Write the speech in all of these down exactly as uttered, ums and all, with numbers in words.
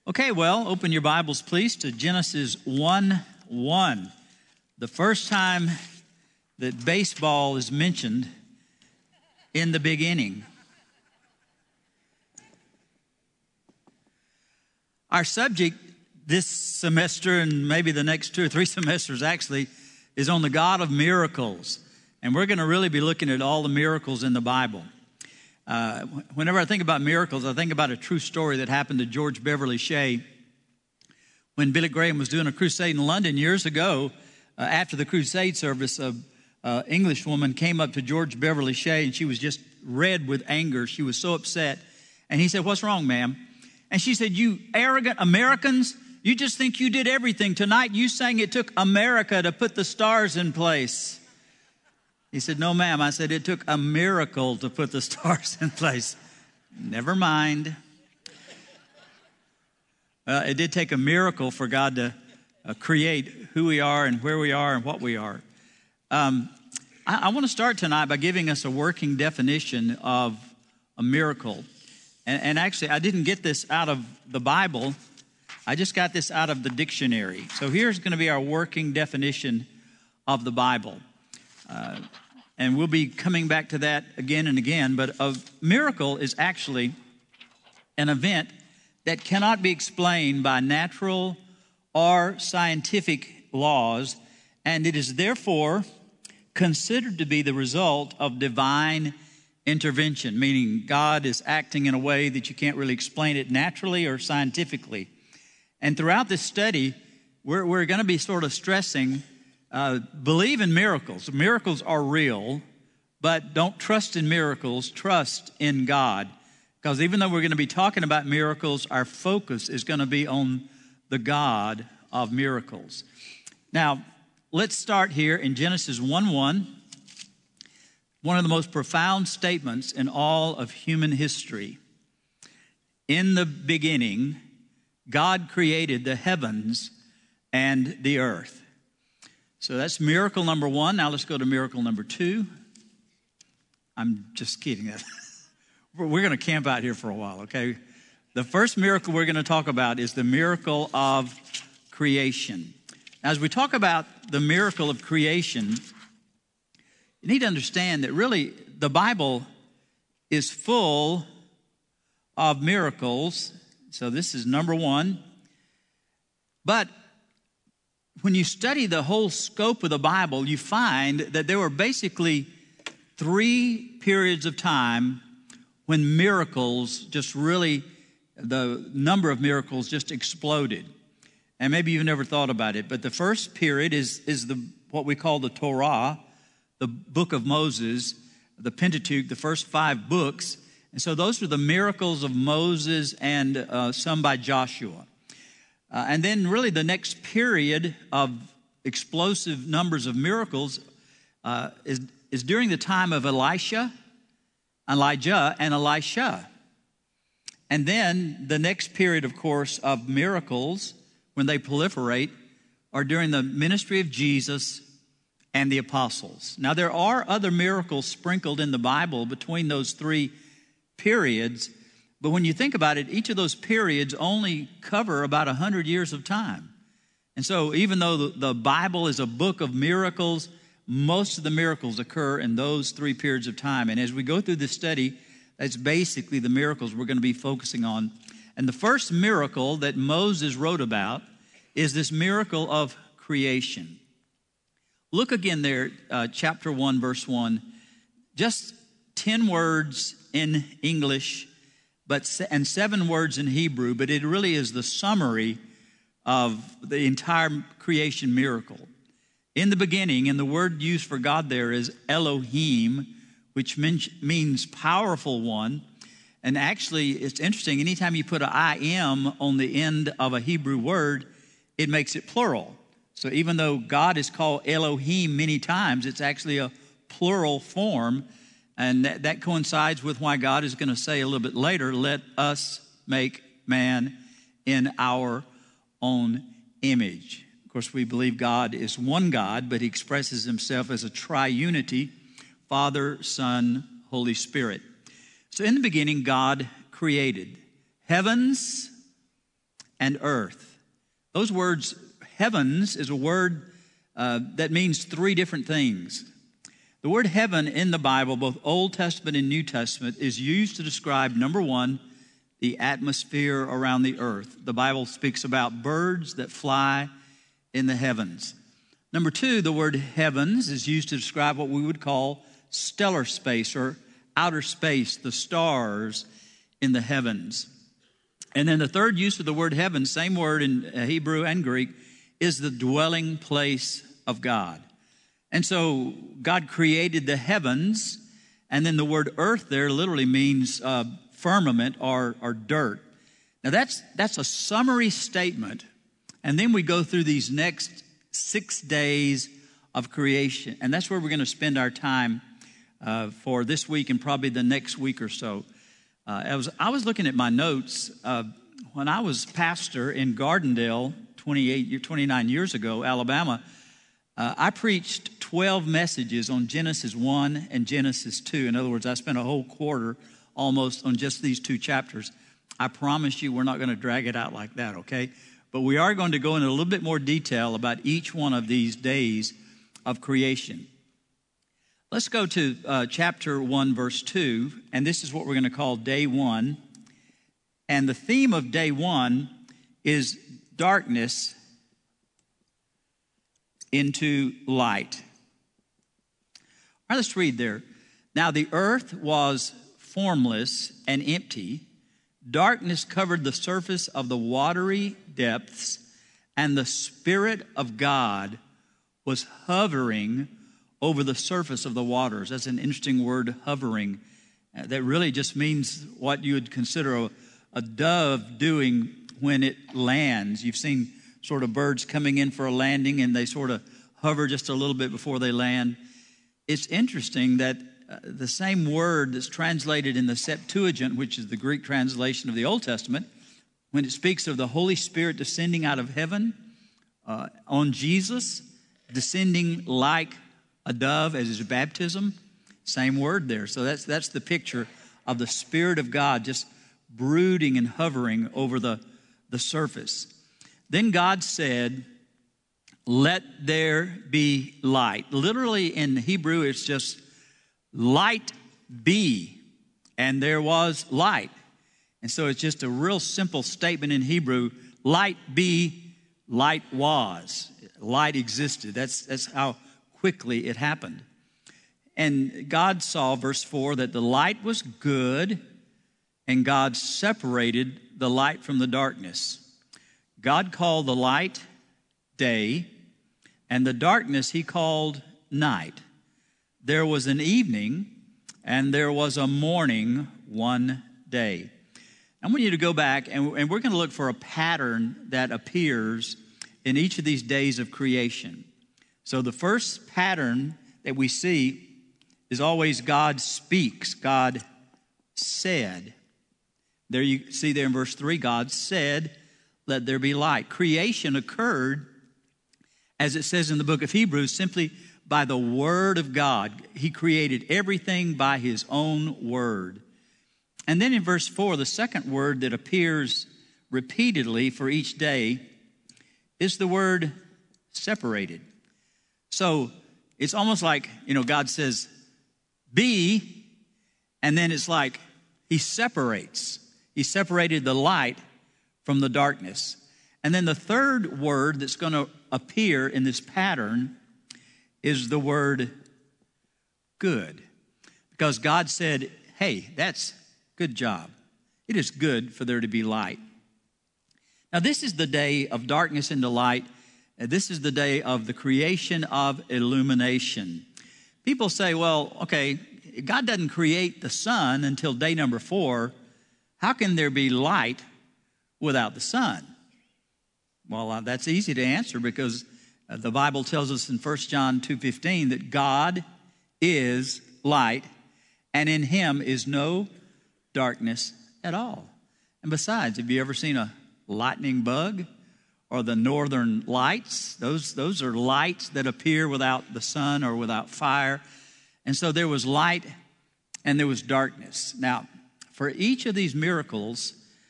Okay, well, open your Bibles, please, to Genesis one one. The first time that baseball is mentioned in the beginning. Our subject this semester, and maybe the next two or three semesters actually, is on the God of miracles. And we're going to really be looking at all the miracles in the Bible. Uh, whenever I think about miracles, I think about a true story that happened to George Beverly Shea when Billy Graham was doing a crusade in London years ago. Uh, after the crusade service, a uh, English woman came up to George Beverly Shea, and she was just red with anger. She was so upset. And he said, "What's wrong, ma'am?" And she said, "You arrogant Americans, you just think you did everything. Tonight you sang it took America to put the stars in place." He said, "No, ma'am." I said, "It took a miracle to put the stars in place." Never mind. Uh, it did take a miracle for God to uh, create who we are and where we are and what we are. Um, I, I want to start tonight by giving us a working definition of a miracle. And, and actually, I didn't get this out of the Bible. I just got this out of the dictionary. So here's going to be our working definition of the Bible. Uh, and we'll be coming back to that again and again. But a miracle is actually an event that cannot be explained by natural or scientific laws, and it is therefore considered to be the result of divine intervention, meaning God is acting in a way that you can't really explain it naturally or scientifically. And throughout this study, we're, we're going to be sort of stressing Uh, believe in miracles. Miracles are real, but don't trust in miracles. Trust in God. Because even though we're going to be talking about miracles, our focus is going to be on the God of miracles. Now, let's start here in Genesis one one. One of the most profound statements in all of human history. In the beginning, God created the heavens and the earth. So that's miracle number one. Now let's go to miracle number two. I'm just kidding. We're going to camp out here for a while, okay? The first miracle we're going to talk about is the miracle of creation. As we talk about the miracle of creation, you need to understand that really the Bible is full of miracles. So this is number one. But when you study the whole scope of the Bible, you find that there were basically three periods of time when miracles just really, the number of miracles just exploded. And maybe you've never thought about it, but the first period is, is the what we call the Torah, the book of Moses, the Pentateuch, the first five books. And so those are the miracles of Moses and uh, some by Joshua. Uh, and then really the next period of explosive numbers of miracles uh, is, is during the time of Elisha, Elijah, and Elisha. And then the next period, of course, of miracles, when they proliferate, are during the ministry of Jesus and the apostles. Now, there are other miracles sprinkled in the Bible between those three periods. But when you think about it, each of those periods only cover about one hundred years of time. And so even though the, the Bible is a book of miracles, most of the miracles occur in those three periods of time. And as we go through this study, that's basically the miracles we're going to be focusing on. And the first miracle that Moses wrote about is this miracle of creation. Look again there, uh, chapter one, verse one. Just ten words in English, but and seven words in Hebrew, but it really is the summary of the entire creation miracle. In the beginning, and the word used for God there is Elohim, which means powerful one. And actually, it's interesting, anytime you put an I am on the end of a Hebrew word, it makes it plural. So even though God is called Elohim many times, it's actually a plural form. And that, that coincides with why God is going to say a little bit later, let us make man in our own image. Of course, we believe God is one God, but he expresses himself as a triunity, Father, Son, Holy Spirit. So in the beginning, God created heavens and earth. Those words, heavens, is a word uh, that means three different things. The word heaven in the Bible, both Old Testament and New Testament, is used to describe, number one, the atmosphere around the earth. The Bible speaks about birds that fly in the heavens. Number two, the word heavens is used to describe what we would call stellar space or outer space, the stars in the heavens. And then the third use of the word heaven, same word in Hebrew and Greek, is the dwelling place of God. And so God created the heavens, and then the word earth there literally means uh, firmament or, or dirt. Now that's that's a summary statement, and then we go through these next six days of creation, and that's where we're going to spend our time uh, for this week and probably the next week or so. Uh, I was I was looking at my notes uh, when I was pastor in Gardendale twenty-eight, twenty-nine years ago, Alabama. Uh, I preached twelve messages on Genesis one and Genesis two. In other words, I spent a whole quarter almost on just these two chapters. I promise you we're not going to drag it out like that, okay? But we are going to go into a little bit more detail about each one of these days of creation. Let's go to uh, chapter one, verse two, and this is what we're going to call day one. And the theme of day one is darkness into light. All right, let's read there. Now the earth was formless and empty. Darkness covered the surface of the watery depths, and the Spirit of God was hovering over the surface of the waters. That's an interesting word, hovering. Uh, that really just means what you would consider a, a dove doing when it lands. You've seen sort of birds coming in for a landing, and they sort of hover just a little bit before they land. It's interesting that uh, the same word that's translated in the Septuagint, which is the Greek translation of the Old Testament, when it speaks of the Holy Spirit descending out of heaven uh, on Jesus, descending like a dove as his baptism, same word there. So that's that's the picture of the Spirit of God just brooding and hovering over the, the surface. Then God said, "Let there be light." Literally in Hebrew, it's just light be, and there was light. And so it's just a real simple statement in Hebrew, light be, light was. Light existed. That's, that's how quickly it happened. And God saw, verse four, that the light was good, and God separated the light from the darkness. God called the light day, and the darkness he called night. There was an evening, and there was a morning one day. I want you to go back, and, and we're going to look for a pattern that appears in each of these days of creation. So the first pattern that we see is always God speaks. God said. There you see there in verse three, God said, "Let there be light." Creation occurred, as it says in the book of Hebrews, simply by the word of God. He created everything by his own word. And then in verse four, the second word that appears repeatedly for each day is the word separated. So it's almost like, you know, God says, be, and then it's like he separates. He separated the light from the darkness. And then the third word that's going to appear in this pattern is the word good. Because God said, hey, that's good job. It is good for there to be light. Now, this is the day of darkness into light. This is the day of the creation of illumination. People say, well, okay, God doesn't create the sun until day number four. How can there be light without the sun? Well, uh, that's easy to answer because uh, the Bible tells us in First John two fifteen that God is light, and in him is no darkness at all. And besides, have you ever seen a lightning bug or the northern lights? Those, those are lights that appear without the sun or without fire. And so there was light and there was darkness. Now, for each of these miracles,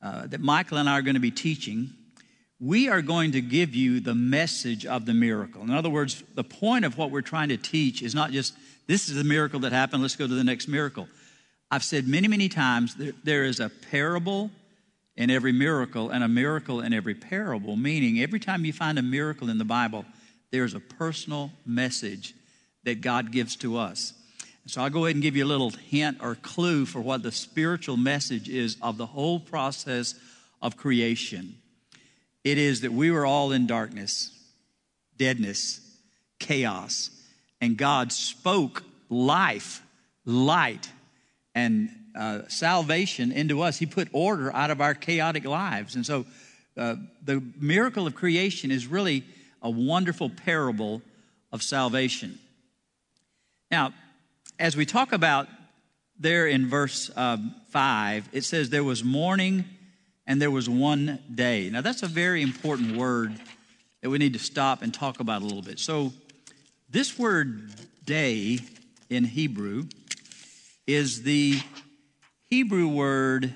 uh, that Michael and I are going to be teaching, we are going to give you the message of the miracle. In other words, the point of what we're trying to teach is not just, this is the miracle that happened, let's go to the next miracle. I've said many, many times, there, there is a parable in every miracle and a miracle in every parable, meaning every time you find a miracle in the Bible, there's a personal message that God gives to us. So I'll go ahead and give you a little hint or clue for what the spiritual message is of the whole process of creation. It is that we were all in darkness, deadness, chaos, and God spoke life, light, and uh, salvation into us. He put order out of our chaotic lives. And so uh, the miracle of creation is really a wonderful parable of salvation. Now, as we talk about there in verse um, five, it says there was morning and there was one day. Now, that's a very important word that we need to stop and talk about a little bit. So this word day in Hebrew is the Hebrew word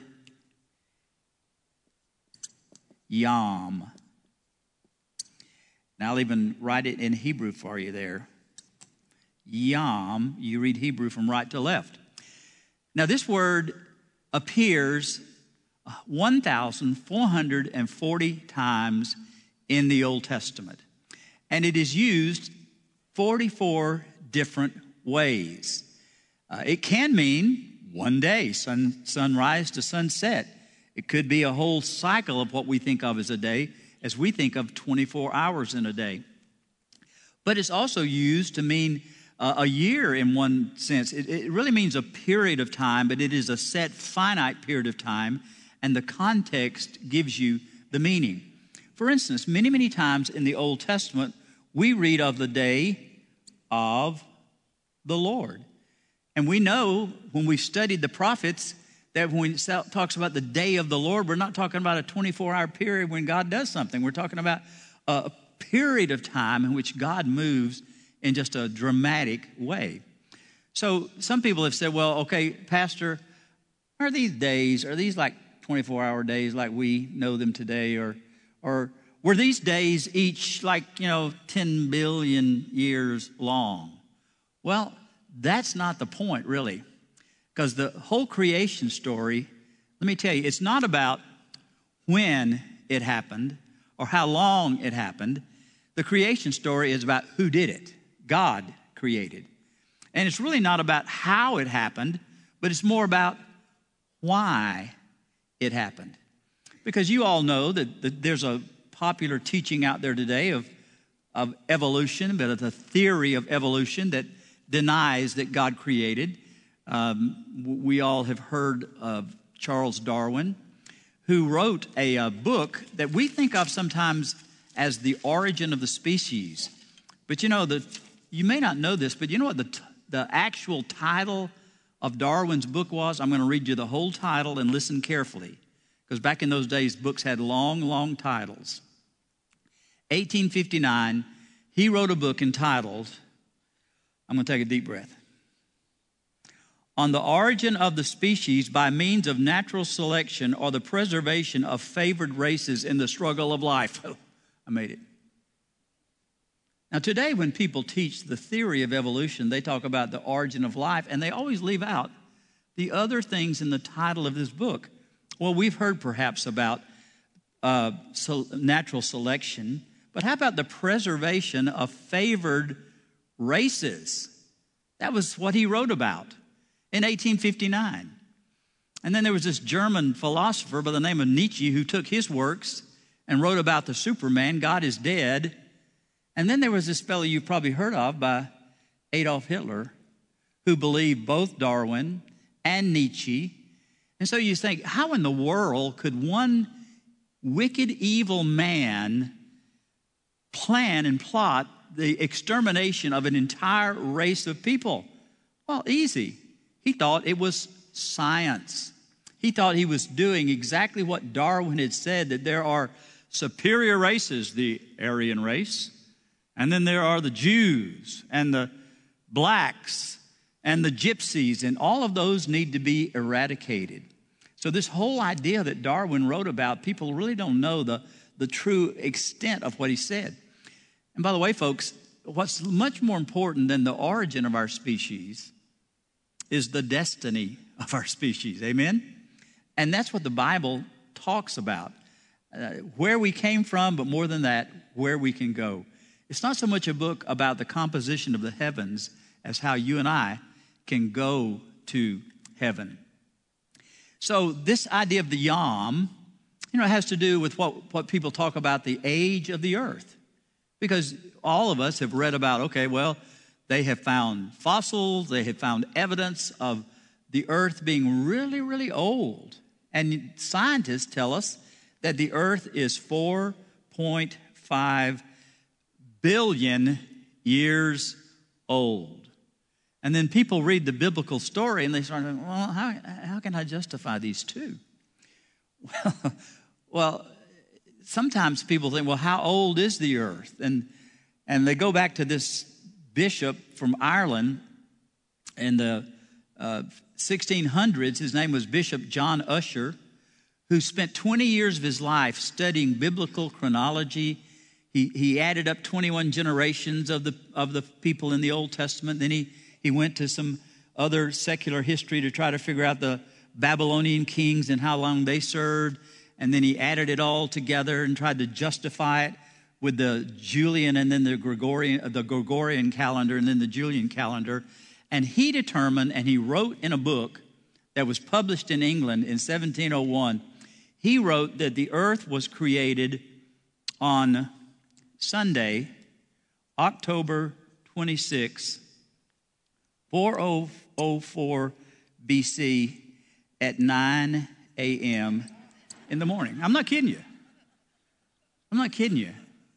yom. Now, I'll even write it in Hebrew for you there. Yom, you read Hebrew from right to left. Now, this word appears one thousand four hundred forty times in the Old Testament. And it is used forty-four different ways. Uh, it can mean one day, sun, sunrise to sunset. It could be a whole cycle of what we think of as a day, as we think of twenty-four hours in a day. But it's also used to mean uh, a year in one sense. It, it really means a period of time, but it is a set finite period of time, and the context gives you the meaning. For instance, many, many times in the Old Testament, we read of the day of the Lord. And we know when we've studied the prophets that when it talks about the day of the Lord, we're not talking about a twenty-four hour period when God does something. We're talking about a period of time in which God moves in just a dramatic way. So some people have said, well, okay, Pastor, are these days, are these like twenty-four hour days like we know them today? Or, or were these days each like, you know, ten billion years long? Well, that's not the point, really. Because the whole creation story, let me tell you, it's not about when it happened or how long it happened. The creation story is about who did it. God created. And it's really not about how it happened, but it's more about why it happened. Because you all know that, that there's a popular teaching out there today of, of evolution, but of the theory of evolution that denies that God created. Um, we all have heard of Charles Darwin, who wrote a, a book that we think of sometimes as The Origin of the Species. But you know, the, you may not know this, but you know what the, t- the actual title of Darwin's book was? I'm going to read you the whole title and listen carefully. Because back in those days, books had long, long titles. eighteen fifty-nine, he wrote a book entitled, I'm going to take a deep breath, On the Origin of the Species by Means of Natural Selection or the Preservation of Favored Races in the Struggle of Life. Oh, I made it. Now today when people teach the theory of evolution, they talk about the origin of life, and they always leave out the other things in the title of this book. Well, we've heard perhaps about uh, so natural selection, but how about the preservation of favored races? That was what he wrote about in eighteen fifty-nine. And then there was this German philosopher by the name of Nietzsche who took his works and wrote about the Superman, God is dead. And then there was this fellow you've probably heard of by Adolf Hitler, who believed both Darwin and Nietzsche. And so you think, how in the world could one wicked, evil man plan and plot the extermination of an entire race of people? Well, easy. He thought it was science. He thought he was doing exactly what Darwin had said, that there are superior races, the Aryan race, and then there are the Jews and the blacks and the gypsies, and all of those need to be eradicated. So this whole idea that Darwin wrote about, people really don't know the, the true extent of what he said. And by the way, folks, what's much more important than the origin of our species is the destiny of our species. Amen? And that's what the Bible talks about. Uh, where we came from, but more than that, where we can go. It's not so much a book about the composition of the heavens as how you and I can go to heaven. So this idea of the Yom, you know, it has to do with what, what people talk about the age of the earth. Because all of us have read about, okay, well, they have found fossils, they have found evidence of the earth being really, really old. And scientists tell us that the earth is four point five billion years old. And then people read the biblical story and they start thinking, well, how, how can I justify these two? Well, well, sometimes people think, well, how old is the earth? And, and they go back to this bishop from Ireland in the uh, sixteen hundreds. His name was Bishop John Usher, who spent twenty years of his life studying biblical chronology. He, he added up twenty-one generations of the, of the people in the Old Testament. Then he, he went to some other secular history to try to figure out the Babylonian kings and how long they served. And then he added it all together and tried to justify it with the Julian and then the Gregorian, the Gregorian calendar and then the Julian calendar. And he determined, and he wrote in a book that was published in England in seventeen oh one, he wrote that the earth was created on Sunday, October twenty-sixth, four thousand four B C at nine a.m. in the morning. I'm not kidding you. I'm not kidding you.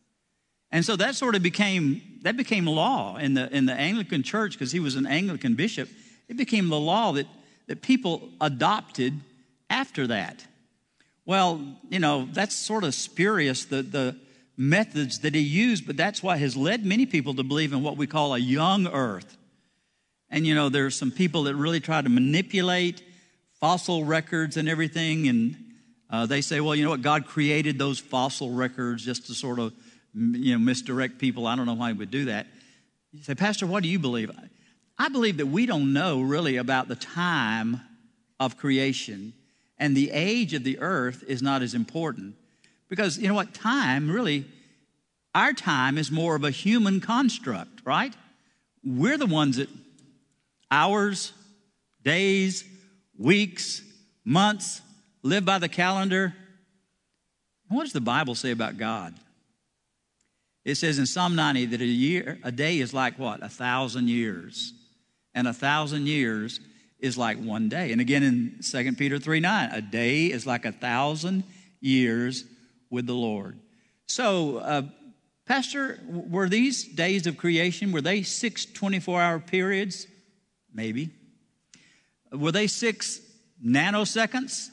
And so that sort of became, that became law in the in the Anglican church, because he was an Anglican bishop. It became the law that, that people adopted after that. Well, you know, that's sort of spurious, the, the methods that he used, but that's what has led many people to believe in what we call a young earth. And, you know, there's some people that really try to manipulate fossil records and everything, and uh, they say, well, you know what, God created those fossil records just to sort of, you know, misdirect people. I don't know why he would do that. You say, Pastor, what do you believe? I believe that we don't know really about the time of creation, and the age of the earth is not as important. Because, you know what, time really, our time is more of a human construct, right? We're the ones that, hours, days, weeks, months, live by the calendar. What does the Bible say about God? It says in Psalm ninety that a year, a day is like what? A thousand years. And a thousand years is like one day. And again in Second Peter three nine, a day is like a thousand years with the Lord. So, uh, Pastor, were these days of creation, were they six twenty-four hour periods? Maybe. Were they six nanoseconds?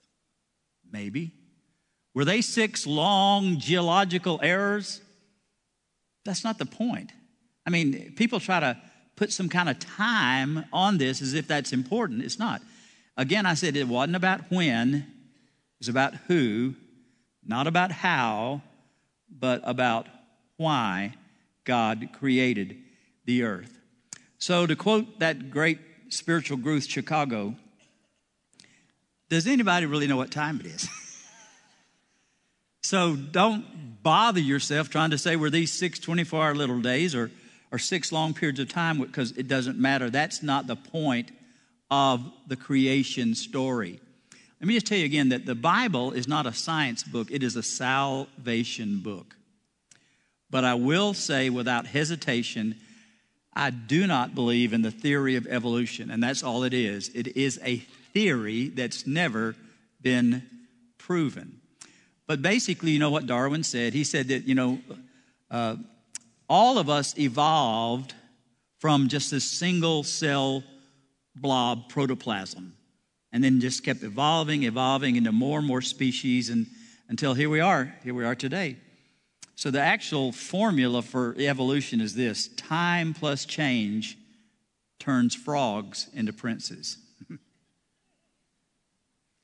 Maybe. Were they six long geological eras? That's not the point. I mean, people try to put some kind of time on this as if that's important. It's not. Again, I said it wasn't about when. It was about who, not about how, but about why God created the earth. So to quote that great spiritual guru, Chicago, does anybody really know what time it is? So don't bother yourself trying to say were these six twenty-four hour little days or, or six long periods of time, because it doesn't matter. That's not the point of the creation story. Let me just tell you again that the Bible is not a science book. It is a salvation book. But I will say without hesitation, I do not believe in the theory of evolution, and that's all it is. It is a theory that's never been proven. But basically, you know what Darwin said? He said that, you know, uh, all of us evolved from just this single cell blob protoplasm, and then just kept evolving, evolving into more and more species, and until here we are, here we are today. So the actual formula for evolution is this: time plus change turns frogs into princes.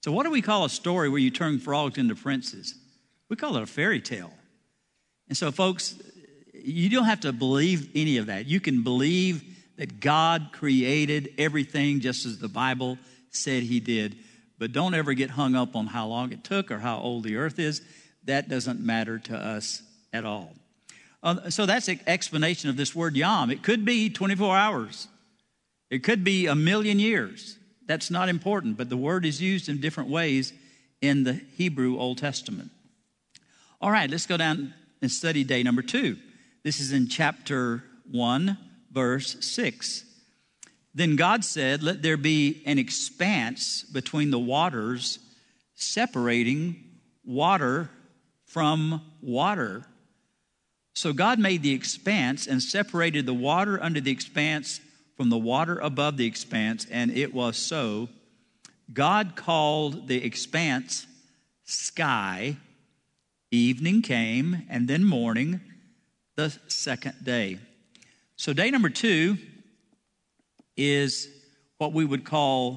So what do we call a story where you turn frogs into princes? We call it a fairy tale. And so, folks, you don't have to believe any of that. You can believe that God created everything just as the Bible said he did. But don't ever get hung up on how long it took or how old the earth is. That doesn't matter to us at all. Uh, so that's an explanation of this word yom. It could be twenty-four hours. It could be a million years. That's not important, but the word is used in different ways in the Hebrew Old Testament. All right, let's go down and study day number two. This is in chapter one, verse six. Then God said, let there be an expanse between the waters, separating water from water. So God made the expanse and separated the water under the expanse from the water above the expanse, and it was so. God called the expanse sky. Evening came, and then morning, the second day. So day number two is what we would call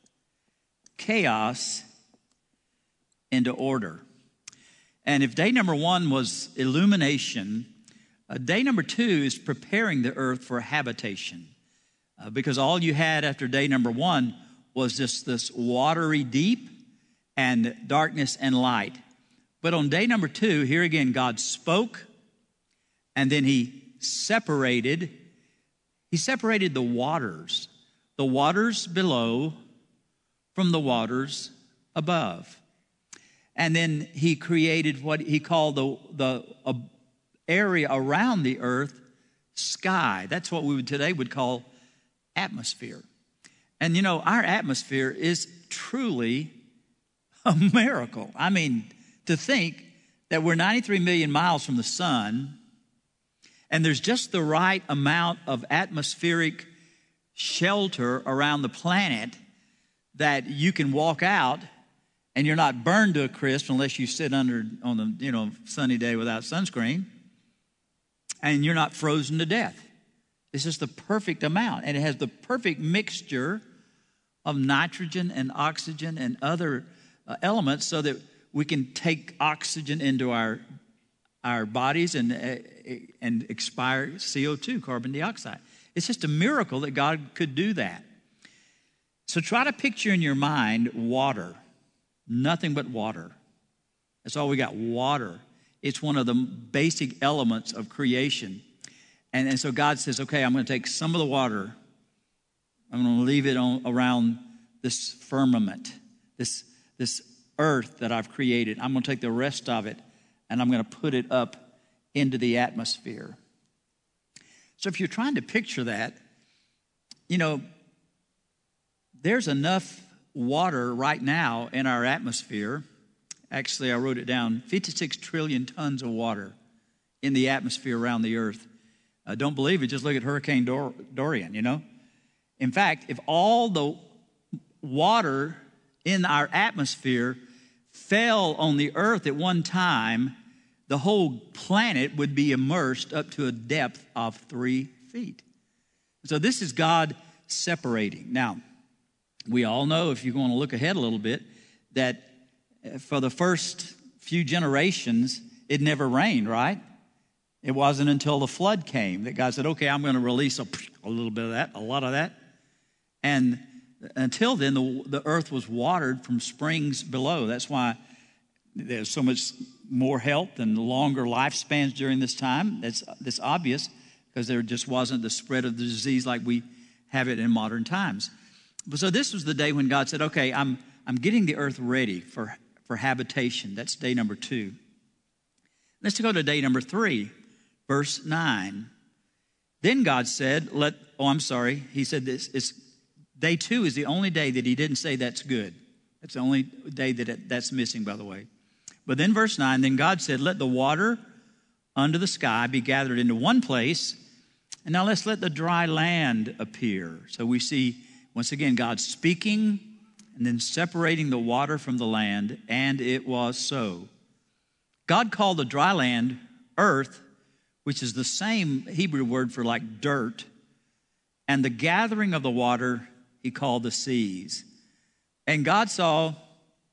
chaos into order. And if day number one was illumination, uh, day number two is preparing the earth for habitation. Uh, because all you had after day number one was just this watery deep and darkness and light. But on day number two, here again, God spoke, and then he separated. He separated the waters, the waters below from the waters above. And then he created what he called the, the uh, area around the earth sky. That's what we would today would call atmosphere. And you know, our atmosphere is truly a miracle. I mean, to think that we're ninety-three million miles from the sun, and there's just the right amount of atmospheric shelter around the planet that you can walk out and you're not burned to a crisp unless you sit under on the, you know, sunny day without sunscreen, and you're not frozen to death. It's just the perfect amount, and it has the perfect mixture of nitrogen and oxygen and other uh, elements so that we can take oxygen into our our bodies and uh, and expire C O two, carbon dioxide. It's just a miracle that God could do that. So try to picture in your mind water, nothing but water. That's all we got, water. It's one of the basic elements of creation. And, and so God says, okay, I'm going to take some of the water. I'm going to leave it on, around this firmament, this, this earth that I've created. I'm going to take the rest of it, and I'm going to put it up into the atmosphere. So if you're trying to picture that, you know, there's enough water right now in our atmosphere. Actually, I wrote it down, fifty-six trillion tons of water in the atmosphere around the earth. Uh, don't believe it, just look at Hurricane Dor- Dorian, you know. In fact, if all the water in our atmosphere fell on the earth at one time, the whole planet would be immersed up to a depth of three feet. So this is God separating. Now, we all know, if you're going to look ahead a little bit, that for the first few generations, it never rained, right? It wasn't until the flood came that God said, okay, I'm going to release a, a little bit of that, a lot of that. And until then, the, the earth was watered from springs below. That's why there's so much more health and longer lifespans during this time. That's, that's obvious, because there just wasn't the spread of the disease like we have it in modern times. But so this was the day when God said, okay, I'm, I'm getting the earth ready for, for habitation. That's day number two. Let's go to day number three. Verse nine, then God said, let, oh, I'm sorry. He said this, it's, day two is the only day that he didn't say that's good. That's the only day that it, that's missing, by the way. But then verse nine, then God said, let the water under the sky be gathered into one place. And now let's let the dry land appear. So we see, once again, God speaking and then separating the water from the land, and it was so. God called the dry land earth, which is the same Hebrew word for like dirt, and the gathering of the water he called the seas. And God saw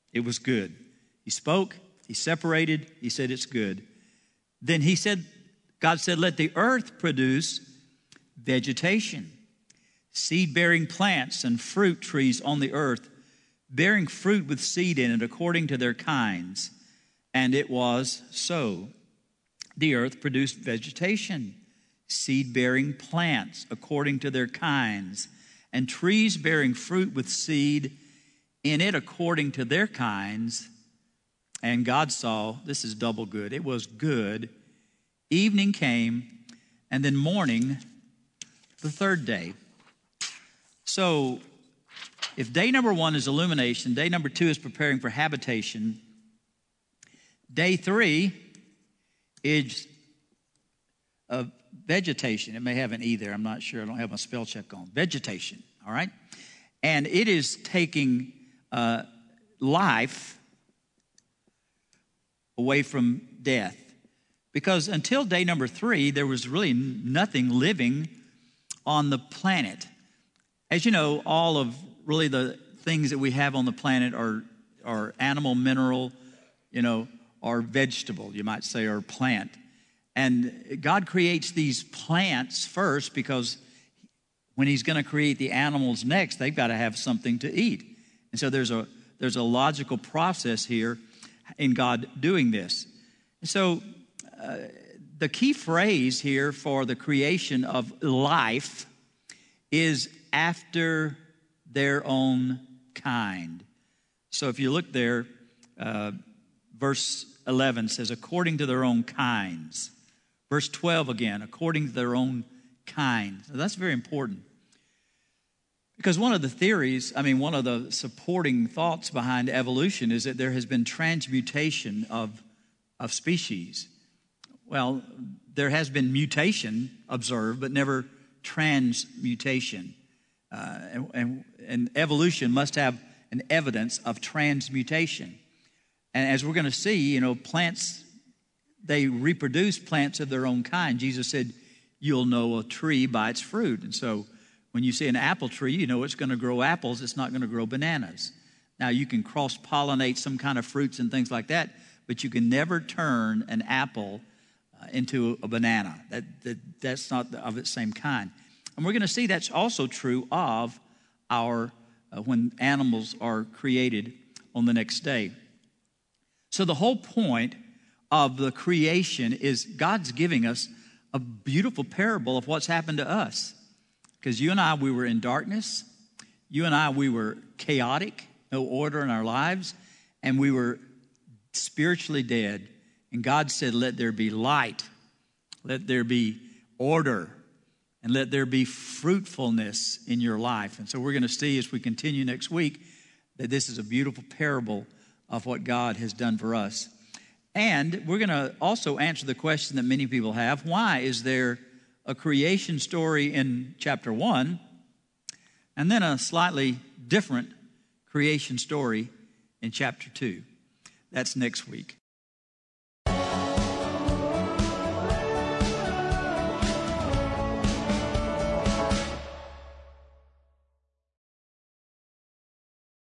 It was good. He spoke, he separated, he said it's good. Then he said, God said, let the earth produce vegetation, seed-bearing plants and fruit trees on the earth, bearing fruit with seed in it according to their kinds. And it was so. The earth produced vegetation, seed-bearing plants according to their kinds, and trees bearing fruit with seed in it according to their kinds. And God saw, this is double good, it was good. Evening came, and then morning, the third day. So, if day number one is illumination, day number two is preparing for habitation, day three is uh, vegetation. It may have an E there. I'm not sure. I don't have my spell check on. Vegetation, all right? And it is taking uh, life away from death. Because until day number three, there was really nothing living on the planet. As you know, all of really the things that we have on the planet are, are animal, mineral, you know, or vegetable, you might say, or plant. And God creates these plants first because when he's going to create the animals next, they've got to have something to eat. And so there's a there's a logical process here in God doing this. And so uh, the key phrase here for the creation of life is after their own kind. So if you look there, uh, verse eleven says, according to their own kinds. Verse twelve again, according to their own kind. So that's very important. Because one of the theories, I mean, one of the supporting thoughts behind evolution is that there has been transmutation of, of species. Well, there has been mutation observed, but never transmutation. Uh, and, and, and evolution must have an evidence of transmutation. And as we're going to see, you know, plants, they reproduce plants of their own kind. Jesus said, you'll know a tree by its fruit. And so when you see an apple tree, you know it's going to grow apples. It's not going to grow bananas. Now, you can cross-pollinate some kind of fruits and things like that, but you can never turn an apple uh, into a banana. That, that That's not of its same kind. And we're going to see that's also true of our, uh, when animals are created on the next day. So the whole point of the creation is God's giving us a beautiful parable of what's happened to us. Because you and I, we were in darkness. You and I, we were chaotic, no order in our lives. And we were spiritually dead. And God said, let there be light. Let there be order. And let there be fruitfulness in your life. And so we're going to see as we continue next week that this is a beautiful parable of what God has done for us. And we're going to also answer the question that many people have. Why is there a creation story in chapter one and then a slightly different creation story in chapter two? That's next week.